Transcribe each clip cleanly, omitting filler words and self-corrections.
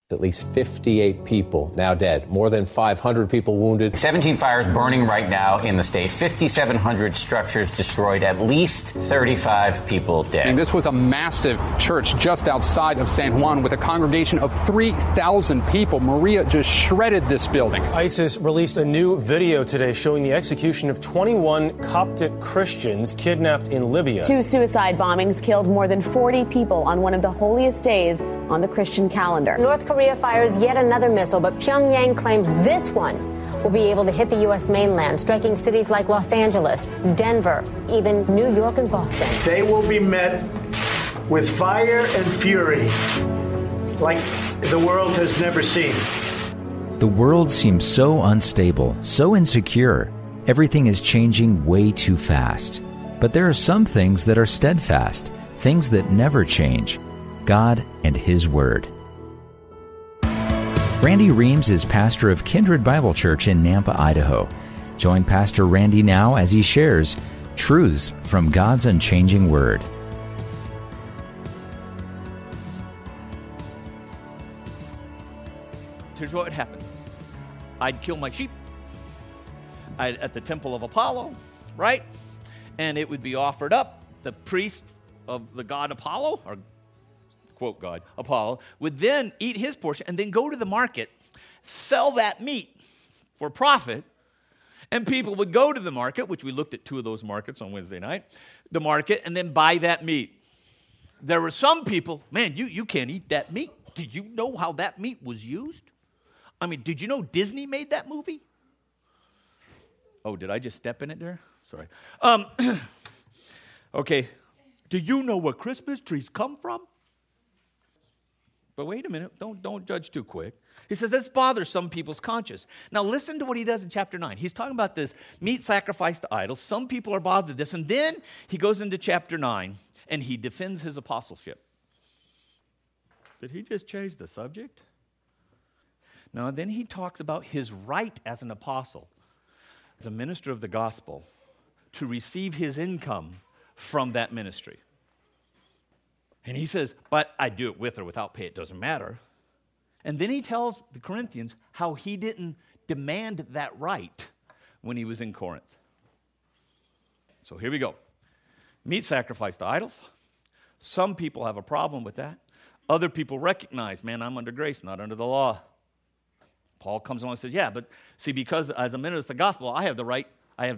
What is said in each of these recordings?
At least 58 people now dead, more than 500 people wounded. 17 fires burning right now in the state, 5,700 structures destroyed, at least 35 people dead. And this was a massive church just outside of San Juan with a congregation of 3,000 people. Maria just shredded this building. ISIS released a new video today showing the execution of 21 Coptic Christians kidnapped in Libya. 2 suicide bombings killed more than 40 people on one of the holiest days on the Christian calendar. North Korea fires yet another missile, but Pyongyang claims this one will be able to hit the U.S. mainland, striking cities like Los Angeles, Denver, even New York and Boston. They will be met with fire and fury like the world has never seen. The world seems so unstable, so insecure. Everything is changing way too fast. But there are some things that are steadfast, things that never change. God and His Word. Randy Reams is pastor of Kindred Bible Church in Nampa, Idaho. Join Pastor Randy now as he shares truths from God's unchanging Word. Here's what would happen. I'd kill my sheep at the temple of Apollo, right? And it would be offered up. The priest of the god Apollo, or quote God, Apollo, would then eat his portion and then go to the market, sell that meat for profit, and people would go to the market, which we looked at 2 of those markets on Wednesday night, the market, and then buy that meat. There were some people, man, you can't eat that meat. Did you know how that meat was used? I mean, did you know Disney made that movie? Oh, did I just step in it there? Sorry. Okay. Do you know where Christmas trees come from? But wait a minute, don't judge too quick. He says, this bothers some people's conscience. Now listen to what he does in chapter 9. He's talking about this meat sacrificed to idols. Some people are bothered with this. And then he goes into chapter 9 and he defends his apostleship. Did he just change the subject? No, then he talks about his right as an apostle, as a minister of the gospel, to receive his income from that ministry. And he says, but I do it with or without pay, it doesn't matter. And then he tells the Corinthians how he didn't demand that right when he was in Corinth. So here we go. Meat sacrificed to idols. Some people have a problem with that. Other people recognize, man, I'm under grace, not under the law. Paul comes along and says, yeah, but see, because as a minister of the gospel, I have the right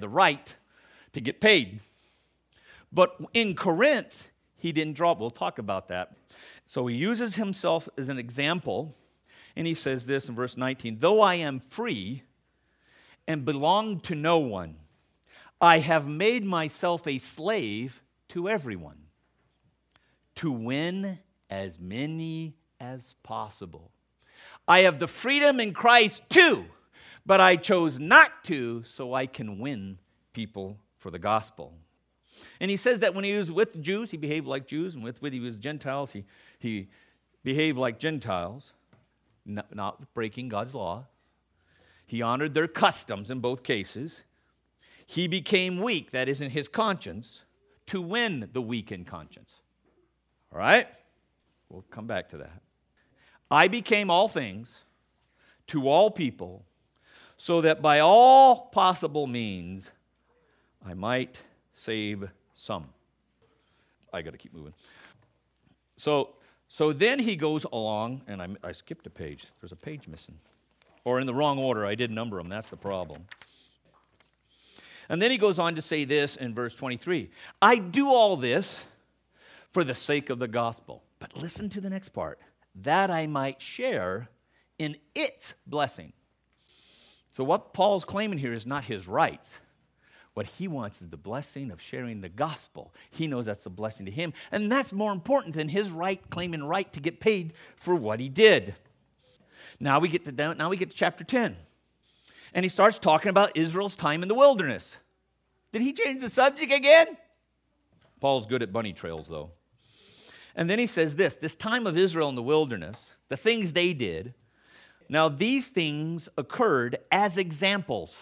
to get paid. But in Corinth, he didn't draw. We'll talk about that. So he uses himself as an example, and he says this in verse 19, though I am free and belong to no one, I have made myself a slave to everyone to win as many as possible. I have the freedom in Christ too, but I chose not to so I can win people for the gospel. And he says that when he was with the Jews, he behaved like Jews, and with he was Gentiles, he behaved like Gentiles, not breaking God's law. He honored their customs in both cases. He became weak, that is in his conscience, to win the weak in conscience. All right? We'll come back to that. I became all things to all people, so that by all possible means I might save some. I got to keep moving. So then he goes along, and I skipped a page. There's a page missing. Or in the wrong order. I did number them. That's the problem. And then he goes on to say this in verse 23. I do all this for the sake of the gospel. But listen to the next part. That I might share in its blessing. So what Paul's claiming here is not his rights. What he wants is the blessing of sharing the gospel. He knows that's a blessing to him. And that's more important than his claiming right to get paid for what he did. Now we get to chapter 10. And he starts talking about Israel's time in the wilderness. Did he change the subject again? Paul's good at bunny trails, though. And then he says this time of Israel in the wilderness, the things they did. Now these things occurred as examples.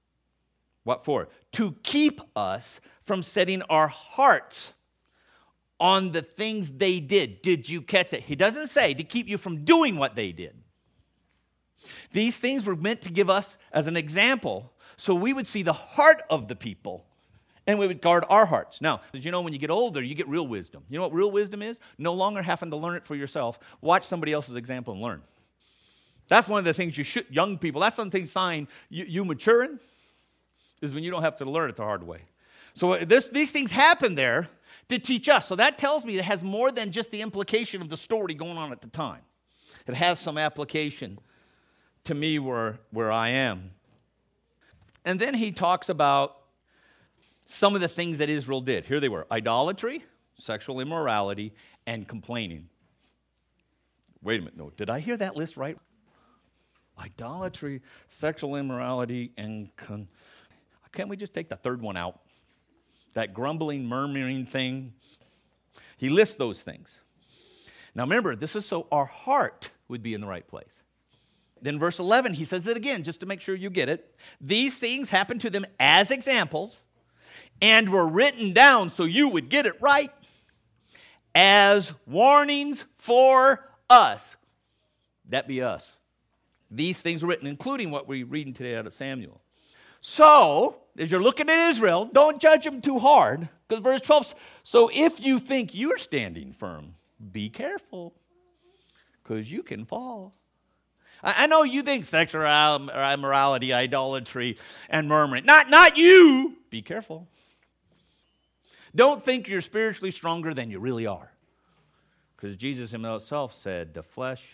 What for? To keep us from setting our hearts on the things they did. Did you catch it? He doesn't say to keep you from doing what they did. These things were meant to give us as an example so we would see the heart of the people and we would guard our hearts. Now, as you know, when you get older, you get real wisdom. You know what real wisdom is? No longer having to learn it for yourself. Watch somebody else's example and learn. That's one of the things you should, young people, that's something sign you maturing, is when you don't have to learn it the hard way. So these things happen there to teach us. So that tells me it has more than just the implication of the story going on at the time. It has some application to me where I am. And then he talks about some of the things that Israel did. Here they were: idolatry, sexual immorality, and complaining. Wait a minute, no, did I hear that list right? Idolatry, sexual immorality, and can't we just take the third one out? That grumbling, murmuring thing. He lists those things. Now remember, this is so our heart would be in the right place. Then verse 11, he says it again, just to make sure you get it. These things happened to them as examples and were written down so you would get it right as warnings for us. That be us. These things were written, including what we're reading today out of Samuel. So, as you're looking at Israel, don't judge them too hard. Because verse 12, so if you think you're standing firm, be careful, because you can fall. I know you think sexual immorality, idolatry, and murmuring. Not you. Be careful. Don't think you're spiritually stronger than you really are. Because Jesus himself said, the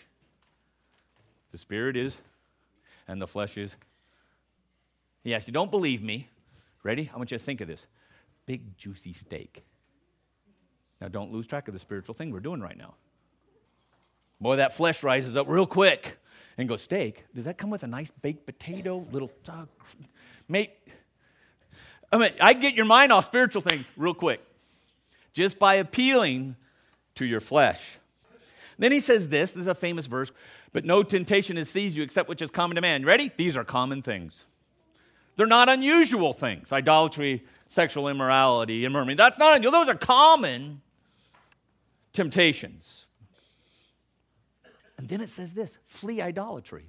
spirit is, and the flesh is. He asked you, don't believe me. Ready? I want you to think of this. Big, juicy steak. Now, don't lose track of the spiritual thing we're doing right now. Boy, that flesh rises up real quick and goes, steak? Does that come with a nice baked potato? Little, mate, I get your mind off spiritual things real quick just by appealing to your flesh. Then he says this is a famous verse, but no temptation has seized you except which is common to man. Ready? These are common things. They're not unusual things. Idolatry, sexual immorality, and murmuring. That's not unusual. Those are common temptations. And then it says this, flee idolatry.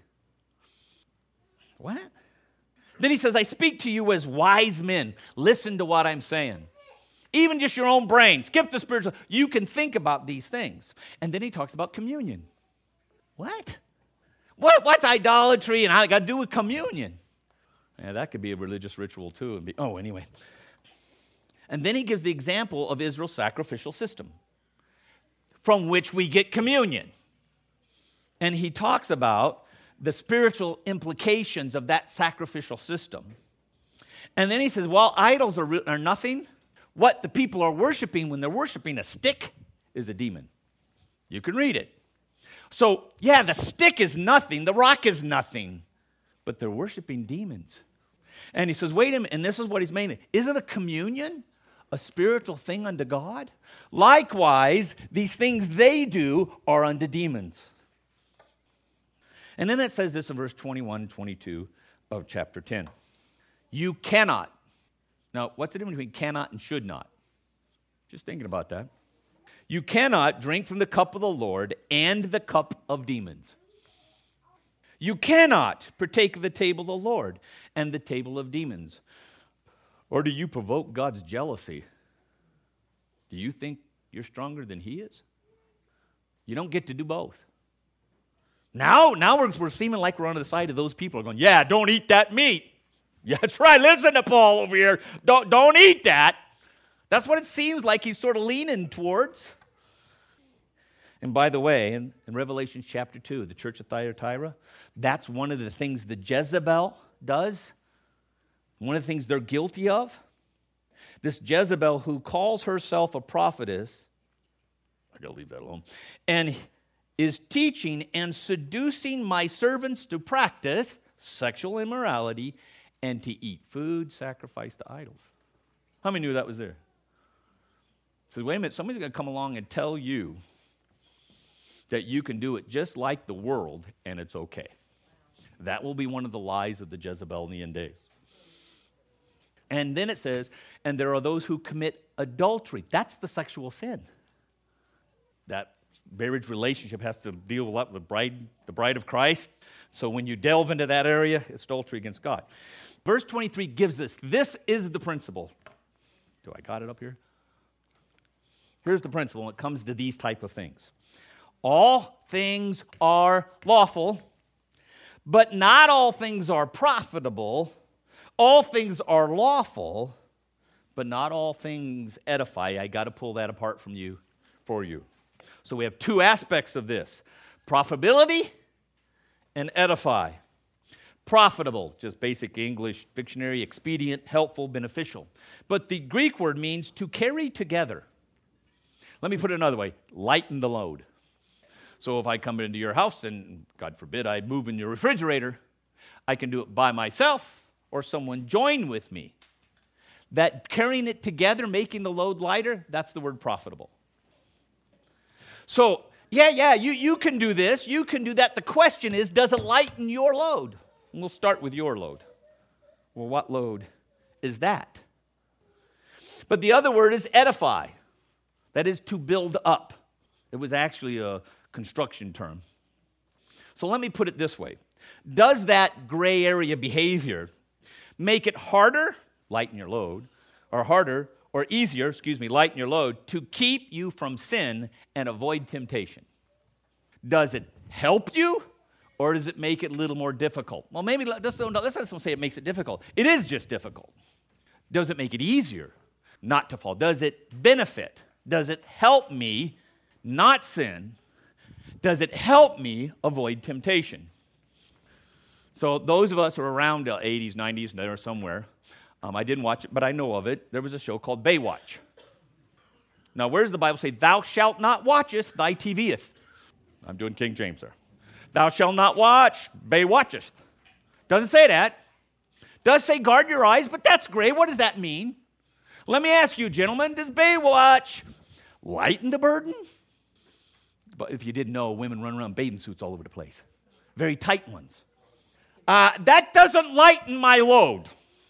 What? Then he says, I speak to you as wise men. Listen to what I'm saying. Even just your own brain. Skip the spiritual. You can think about these things. And then he talks about communion. What? What's idolatry and how it got to do with communion? Yeah, that could be a religious ritual too. Anyway. And then he gives the example of Israel's sacrificial system from which we get communion. And he talks about the spiritual implications of that sacrificial system. And then he says, well, idols are nothing. What the people are worshiping when they're worshiping a stick is a demon. You can read it. So, yeah, the stick is nothing. The rock is nothing. But they're worshiping demons. And he says, wait a minute, and this is what he's meaning. Isn't a communion a spiritual thing unto God? Likewise, these things they do are unto demons. And then it says this in verse 21 and 22 of chapter 10. You cannot. Now, what's the difference between cannot and should not? Just thinking about that. You cannot drink from the cup of the Lord and the cup of demons. You cannot partake of the table of the Lord and the table of demons. Or do you provoke God's jealousy? Do you think you're stronger than He is? You don't get to do both. Now we're seeming like we're on the side of those people who are going, yeah, don't eat that meat. Yeah, that's right. Listen to Paul over here. Don't eat that. That's what it seems like he's sort of leaning towards. And by the way, in Revelation chapter 2, the church of Thyatira, that's one of the things that Jezebel does. One of the things they're guilty of. This Jezebel who calls herself a prophetess, I gotta leave that alone, and is teaching and seducing my servants to practice sexual immorality and to eat food sacrificed to idols. How many knew that was there? So wait a minute, somebody's going to come along and tell you that you can do it just like the world and it's okay. That will be one of the lies of the Jezebel in the end days. And then it says, and there are those who commit adultery. That's the sexual sin. that marriage relationship has to deal with the bride of Christ. So when you delve into that area, it's adultery against God. Verse 23 gives us, this is the principle. Do I got it up here? Here's the principle when it comes to these type of things. All things are lawful, but not all things are profitable. All things are lawful, but not all things edify. I got to pull that apart from you, for you. So we have two aspects of this: profitability and edify. Profitable, just basic English dictionary, expedient, helpful, beneficial. But the Greek word means to carry together. Let me put it another way: lighten the load. So if I come into your house and, God forbid, I move in your refrigerator, I can do it by myself or someone join with me. That carrying it together, making the load lighter, that's the word profitable. So, you can do this, you can do that. The question is, does it lighten your load? And we'll start with your load. Well, what load is that? But the other word is edify. That is to build up. It was actually a construction term. So let me put it this way. Does that gray area behavior make it harder, lighten your load, or harder, or easier, lighten your load, to keep you from sin and avoid temptation? Does it help you, or does it make it a little more difficult? Well, maybe let's not say it makes it difficult. It is just difficult. Does it make it easier not to fall? Does it benefit? Does it help me not sin? Does it help me avoid temptation? So those of us who are around the 80s, 90s, there somewhere, I didn't watch it, but I know of it. There was a show called Baywatch. Now, where does the Bible say, thou shalt not watchest, thy TV'eth? I'm doing King James there. Thou shalt not watch, Baywatchest. Doesn't say that. Does say guard your eyes, but that's great. What does that mean? Let me ask you, gentlemen, does Baywatch lighten the burden? But if you didn't know, women run around bathing suits all over the place. Very tight ones. That doesn't lighten my load.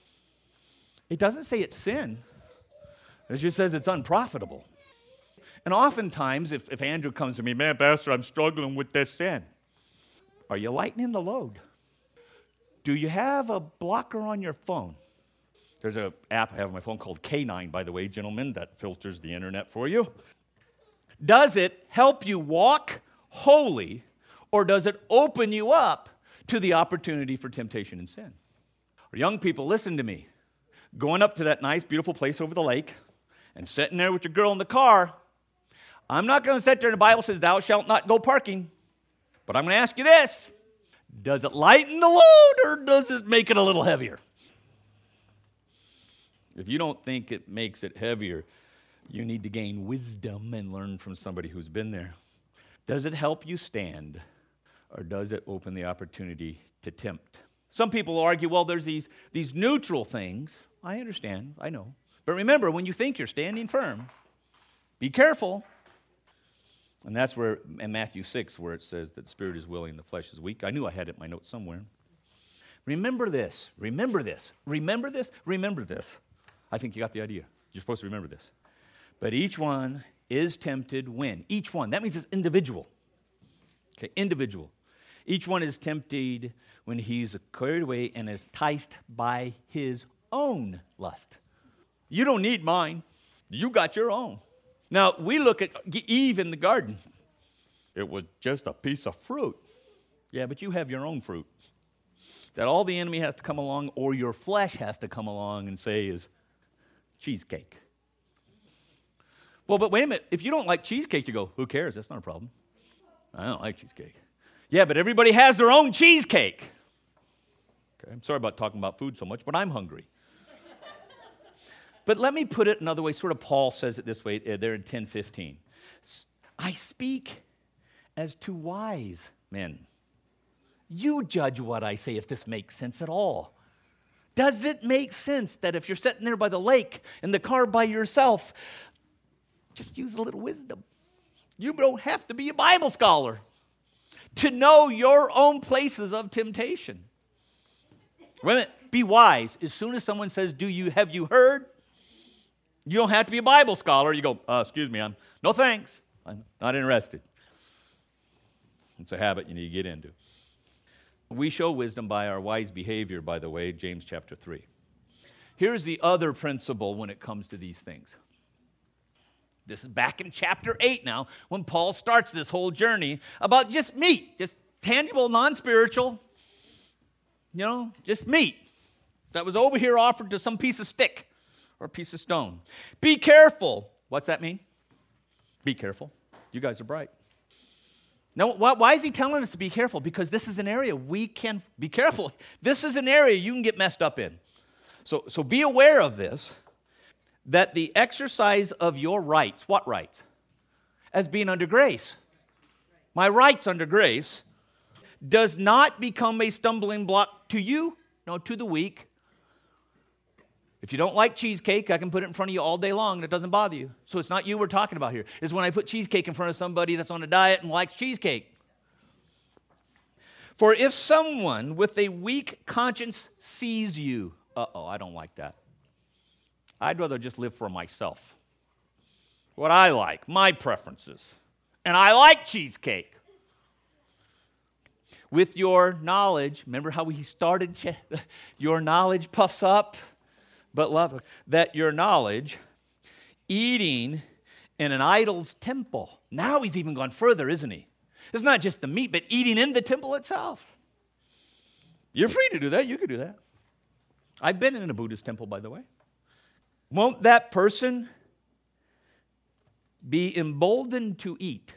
It doesn't say it's sin. It just says it's unprofitable. And oftentimes, if Andrew comes to me, man, Pastor, I'm struggling with this sin. Are you lightening the load? Do you have a blocker on your phone? There's an app I have on my phone called K9, by the way, gentlemen, that filters the internet for you. Does it help you walk holy, or does it open you up to the opportunity for temptation and sin? Or young people, listen to me. Going up to that nice, beautiful place over the lake and sitting there with your girl in the car, I'm not going to sit there and the Bible says, thou shalt not go parking. But I'm going to ask you this. Does it lighten the load, or does it make it a little heavier? If you don't think it makes it heavier, you need to gain wisdom and learn from somebody who's been there. Does it help you stand, or does it open the opportunity to tempt? Some people argue, well, there's these neutral things. I understand, I know. But remember, when you think you're standing firm, be careful. And that's where, in Matthew 6, where it says that the spirit is willing, the flesh is weak. I knew I had it in my notes somewhere. Remember this, remember this, remember this, remember this. I think you got the idea. You're supposed to remember this. But each one is tempted when? Each one. That means it's individual. Okay, individual. Each one is tempted when he's carried away and is enticed by his own lust. You don't need mine. You got your own. Now, we look at Eve in the garden. It was just a piece of fruit. Yeah, but you have your own fruit. That all the enemy has to come along, or your flesh has to come along and say is cheesecake. Well, but wait a minute. If you don't like cheesecake, you go, who cares? That's not a problem. I don't like cheesecake. Yeah, but everybody has their own cheesecake. Okay, I'm sorry about talking about food so much, but I'm hungry. But let me put it another way. Sort of Paul says it this way there in 10:15. I speak as to wise men. You judge what I say if this makes sense at all. Does it make sense that if you're sitting there by the lake in the car by yourself, just use a little wisdom? You don't have to be a Bible scholar to know your own places of temptation. Wait a minute, be wise. As soon as someone says, have you heard? You don't have to be a Bible scholar. You go, excuse me, no thanks. I'm not interested. It's a habit you need to get into. We show wisdom by our wise behavior, by the way, James chapter 3. Here's the other principle when it comes to these things. This is back in chapter 8 now, when Paul starts this whole journey about just meat, just tangible, non-spiritual, just meat that was over here offered to some piece of stick or a piece of stone. Be careful. What's that mean? Be careful. You guys are bright. No, why is he telling us to be careful? Because this is an area we can be careful. This is an area you can get messed up in. So be aware of this, that the exercise of your rights, what rights? As being under grace. My rights under grace does not become a stumbling block to you, no, to the weak. If you don't like cheesecake, I can put it in front of you all day long and it doesn't bother you. So it's not you we're talking about here. It's when I put cheesecake in front of somebody that's on a diet and likes cheesecake. For if someone with a weak conscience sees you, I don't like that. I'd rather just live for myself. What I like, my preferences. And I like cheesecake. With your knowledge, remember how he started? Your knowledge puffs up, but love. That your knowledge, eating in an idol's temple. Now he's even gone further, isn't he? It's not just the meat, but eating in the temple itself. You're free to do that. You can do that. I've been in a Buddhist temple, by the way. Won't that person be emboldened to eat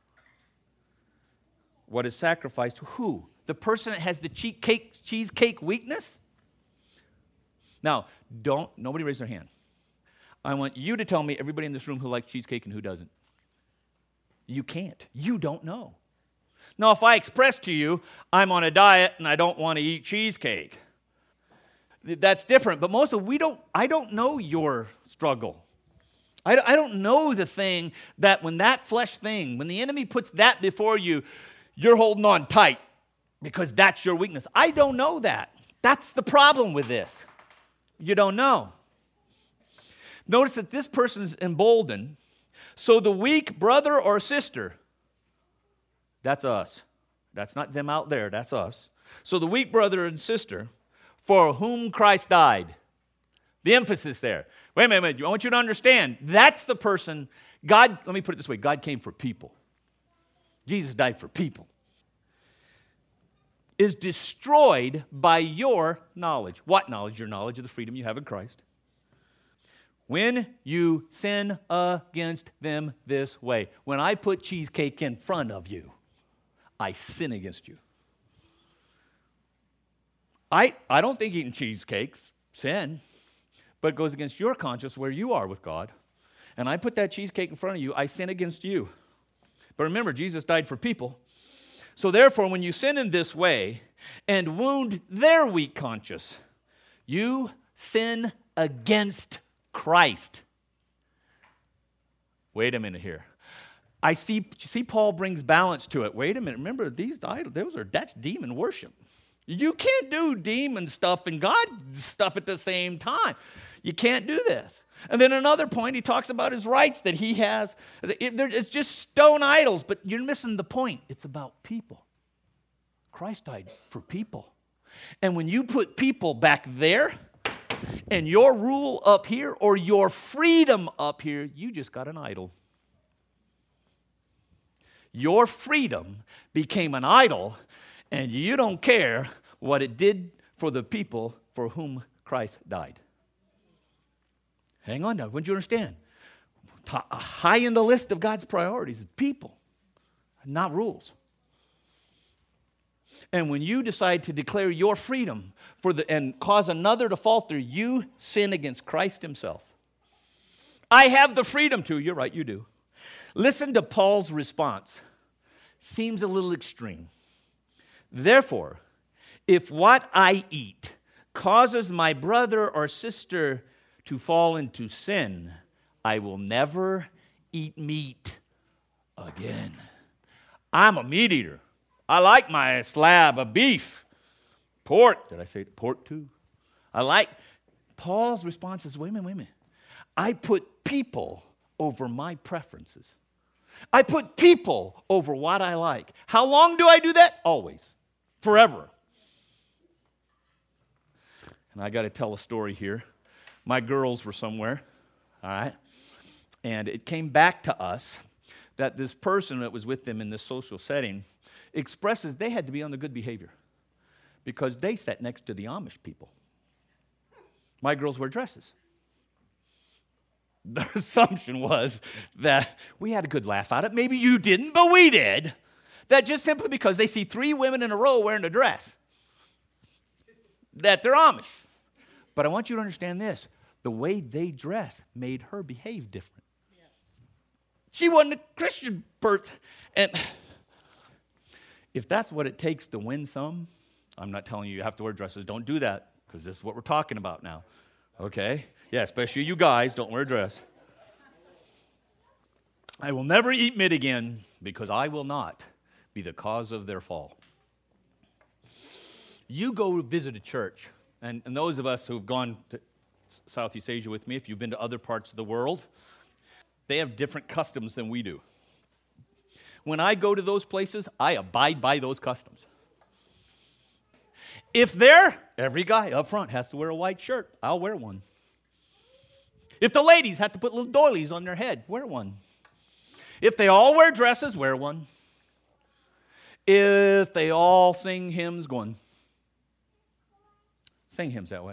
what is sacrificed? Who? The person that has the cheesecake weakness? Now, nobody raise their hand. I want you to tell me everybody in this room who likes cheesecake and who doesn't. You can't. You don't know. Now, if I express to you, I'm on a diet and I don't want to eat cheesecake, that's different. But most of I don't know your struggle. I don't know the thing that when that flesh thing, when the enemy puts that before you, you're holding on tight because that's your weakness. I don't know that. That's the problem with this. You don't know. Notice that this person's emboldened. So the weak brother or sister, that's us. That's not them out there, that's us. So the weak brother and sister for whom Christ died. The emphasis there. Wait a minute. I want you to understand. That's the person. God, let me put it this way. God came for people. Jesus died for people. Is destroyed by your knowledge. What knowledge? Your knowledge of the freedom you have in Christ. When you sin against them this way. When I put cheesecake in front of you, I sin against you. I don't think eating cheesecake's sin, but it goes against your conscience where you are with God. And I put that cheesecake in front of you, I sin against you. But remember, Jesus died for people. So therefore, when you sin in this way and wound their weak conscience, you sin against Christ. Wait a minute here. I see Paul brings balance to it. Wait a minute. Remember, these idols, that's demon worship. You can't do demon stuff and God stuff at the same time. You can't do this. And then another point, he talks about his rights that he has. It's just stone idols, but you're missing the point. It's about people. Christ died for people. And when you put people back there and your rule up here or your freedom up here, you just got an idol. Your freedom became an idol, and you don't care what it did for the people for whom Christ died. Hang on now. Wouldn't you understand? High in the list of God's priorities is people, not rules. And when you decide to declare your freedom and cause another to falter, you sin against Christ himself. I have the freedom to. You're right, you do. Listen to Paul's response. Seems a little extreme. Therefore, if what I eat causes my brother or sister to fall into sin, I will never eat meat again. I'm a meat eater. I like my slab of beef. Pork. Did I say pork too? Paul's response is, wait a minute. I put people over my preferences. I put people over what I like. How long do I do that? Always. Forever. And I got to tell a story here. My girls were somewhere, all right? And it came back to us that this person that was with them in this social setting expresses they had to be on the good behavior because they sat next to the Amish people. My girls wear dresses. The assumption was that we had a good laugh at it. Maybe you didn't, but we did. That just simply because they see 3 women in a row wearing a dress, that they're Amish. But I want you to understand this. The way they dress made her behave different. She wasn't a Christian person. And if that's what it takes to win some, I'm not telling you have to wear dresses. Don't do that, because this is what we're talking about now. Okay? Yeah, especially you guys, don't wear a dress. I will never eat meat again because I will not be the cause of their fall. You go visit a church, and those of us who have gone to Southeast Asia with me, if you've been to other parts of the world, they have different customs than we do. When I go to those places, I abide by those customs. If every guy up front has to wear a white shirt, I'll wear one. If the ladies have to put little doilies on their head, wear one. If they all wear dresses, wear one. If they all sing hymns, go on. Sing hymns that way.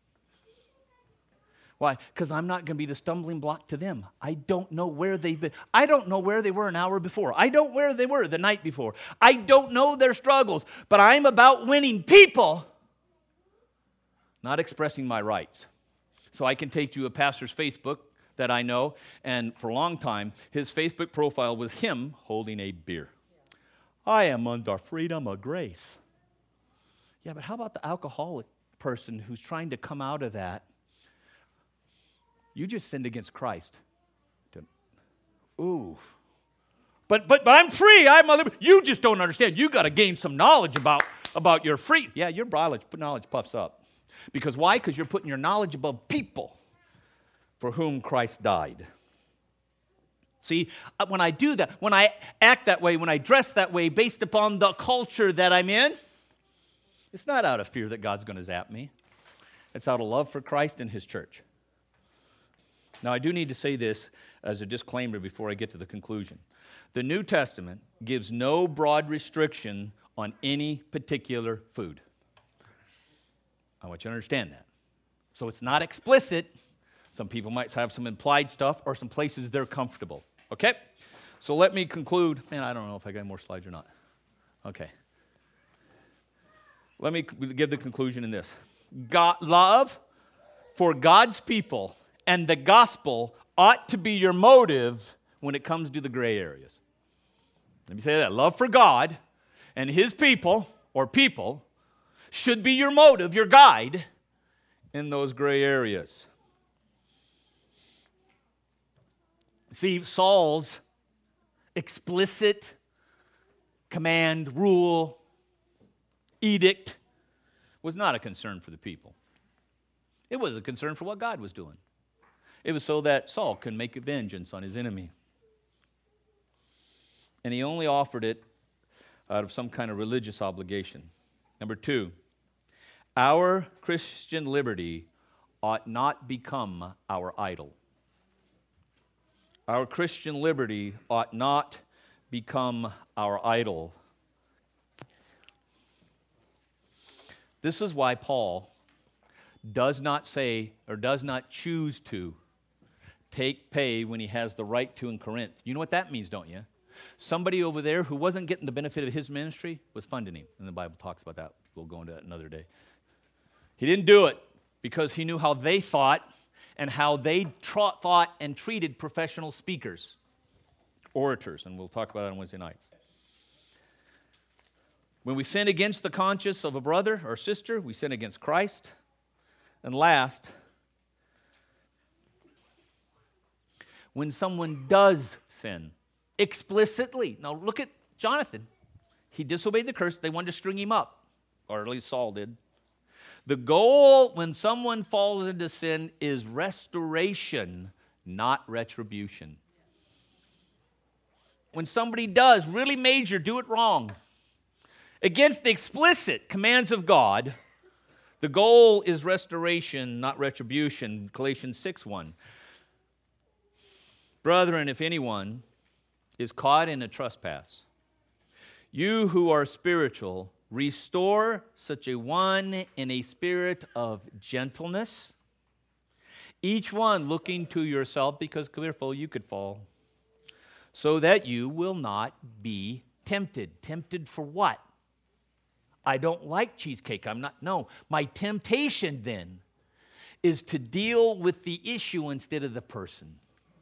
Why? Because I'm not going to be the stumbling block to them. I don't know where they've been. I don't know where they were an hour before. I don't know where they were the night before. I don't know their struggles. But I'm about winning people, not expressing my rights. So I can take you to a pastor's Facebook that I know, and for a long time, his Facebook profile was him holding a beer. I am under freedom of grace. Yeah, but how about the alcoholic person who's trying to come out of that? You just sinned against Christ. Ooh. But I'm free. I'm a liberty. You just don't understand. You got to gain some knowledge about your free. Yeah, your knowledge puffs up. Because why? Because you're putting your knowledge above people for whom Christ died. See, when I do that, when I act that way, when I dress that way based upon the culture that I'm in, it's not out of fear that God's going to zap me. It's out of love for Christ and His church. Now, I do need to say this as a disclaimer before I get to the conclusion. The New Testament gives no broad restriction on any particular food. I want you to understand that. So it's not explicit. Some people might have some implied stuff or some places they're comfortable. Okay? So let me conclude. Man, I don't know if I got more slides or not. Okay. Let me give the conclusion in this. Love for God's people and the gospel ought to be your motive when it comes to the gray areas. Let me say that. Love for God and His people, or people, should be your motive, your guide, in those gray areas. See, Saul's explicit command, rule, edict was not a concern for the people. It was a concern for what God was doing. It was so that Saul could make vengeance on his enemy. And he only offered it out of some kind of religious obligation. Number 2, our Christian liberty ought not become our idol. Our Christian liberty ought not become our idol. This is why Paul does not say or does not choose to take pay when he has the right to in Corinth. You know what that means, don't you? Somebody over there who wasn't getting the benefit of his ministry was funding him. And the Bible talks about that. We'll go into that another day. He didn't do it because he knew how they thought and how they thought and treated professional speakers, orators, and we'll talk about that on Wednesday nights. When we sin against the conscience of a brother or sister, we sin against Christ. And last, when someone does sin explicitly. Now look at Jonathan. He disobeyed the curse. They wanted to string him up, or at least Saul did. The goal when someone falls into sin is restoration, not retribution. when somebody does really major do it wrong against the explicit commands of God, the goal is restoration, not retribution. Galatians 6:1. Brethren, if anyone is caught in a trespass, you who are spiritual, restore such a one in a spirit of gentleness, each one looking to yourself, because careful, you could fall, so that you will not be tempted. Tempted for what? I don't like cheesecake. No. My temptation then is to deal with the issue instead of the person.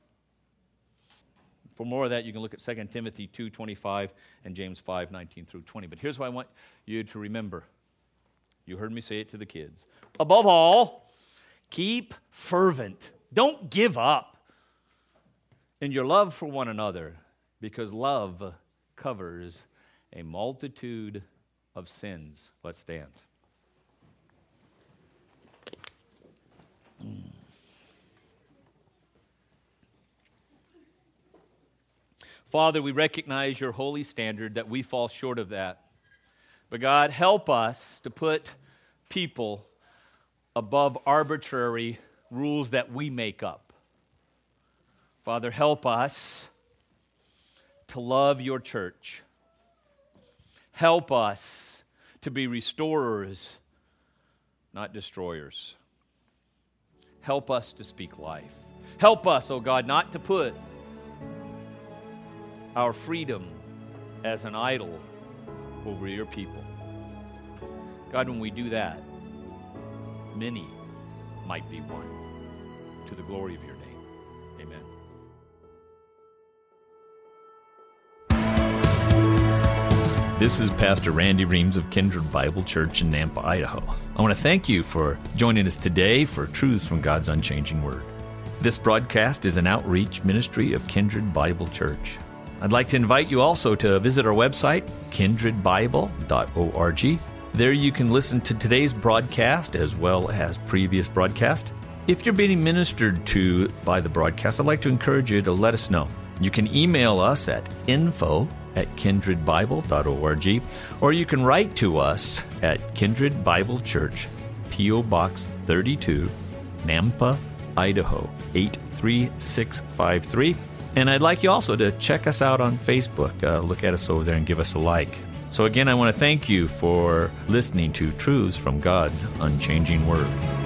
For more of that, you can look at 2 Timothy 2:25 and James 5:19 through 20. But here's what I want you to remember. You heard me say it to the kids. Above all, keep fervent. Don't give up in your love for one another, because love covers a multitude of sins. Let's stand. Father, we recognize your holy standard, that we fall short of that. But God, help us to put people above arbitrary rules that we make up. Father, help us to love your church. Help us to be restorers, not destroyers. Help us to speak life. Help us, oh God, not to put our freedom as an idol over your people. God, when we do that, many might be won to the glory of your name. Amen. This is Pastor Randy Reams of Kindred Bible Church in Nampa, Idaho. I want to thank you for joining us today for Truths from God's Unchanging Word. This broadcast is an outreach ministry of Kindred Bible Church. I'd like to invite you also to visit our website, kindredbible.org. There you can listen to today's broadcast as well as previous broadcasts. If you're being ministered to by the broadcast, I'd like to encourage you to let us know. You can email us at info@kindredbible.org, or you can write to us at Kindred Bible Church, P.O. Box 32, Nampa, Idaho, 83653. And I'd like you also to check us out on Facebook. Look at us over there and give us a like. So again, I want to thank you for listening to Truths from God's Unchanging Word.